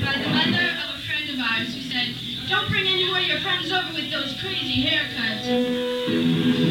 by the mother of a friend of ours who said, "Don't bring any more of your friends over with those crazy haircuts."